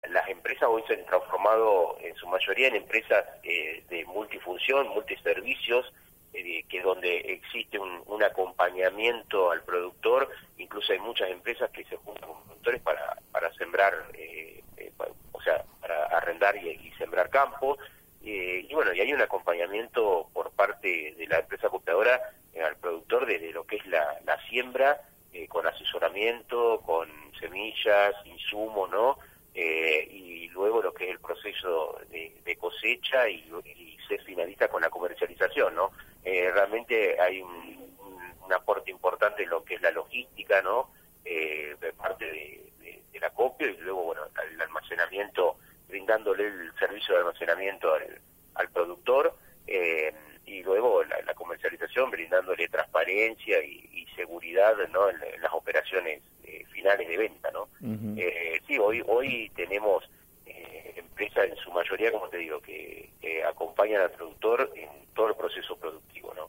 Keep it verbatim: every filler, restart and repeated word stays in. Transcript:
Las empresas hoy se han transformado en su mayoría en empresas eh, de multifunción, multiservicios, eh, que donde existe un, un acompañamiento al productor. Incluso hay muchas empresas que se juntan con productores para, para sembrar, eh, eh, para, o sea, para arrendar y, y sembrar campo. Eh, y bueno, y hay un acompañamiento por parte de la empresa copiadora eh, al productor desde lo que es la, la siembra, eh, con asesoramiento, con semillas, insumos, ¿no? Eh, y luego lo que es el proceso de, de cosecha y, y se finaliza con la comercialización, ¿no? Eh, realmente hay un, un, un aporte importante en lo que es la logística, ¿no? Eh, de parte de, de, del acopio y luego, bueno, el almacenamiento, brindándole el servicio de almacenamiento al, al productor, eh, y luego la, la comercialización, brindándole transparencia y, y seguridad, ¿no? en, en las operaciones eh, finales de venta, ¿no? Uh-huh. Eh, sí, hoy hoy tenemos eh, empresas en su mayoría, como te digo, que, que acompañan al productor en todo el proceso productivo, ¿no?